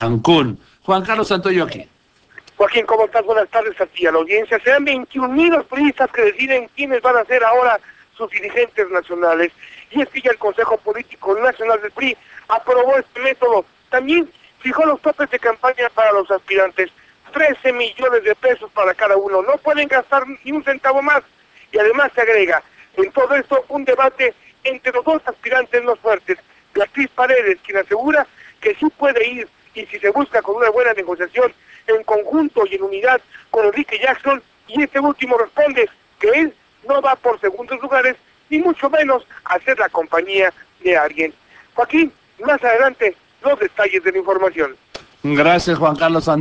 Cancún. Juan Carlos Santoyo aquí. Joaquín, ¿cómo estás? Buenas tardes a ti, a la audiencia. Serán 21,000 los priistas que deciden quiénes van a ser ahora sus dirigentes nacionales. Y es que ya el Consejo Político Nacional del PRI aprobó este método. También fijó los topes de campaña para los aspirantes. 13 millones de pesos para cada uno. No pueden gastar ni un centavo más. Y además se agrega en todo esto un debate entre los dos aspirantes más fuertes. Beatriz Paredes, quien asegura que sí puede ir, y si se busca con una buena negociación en conjunto y en unidad con Enrique Jackson, y este último responde que él no va por segundos lugares, ni mucho menos a hacer la compañía de alguien. Joaquín, más adelante los detalles de la información. Gracias, Juan Carlos Santoyo.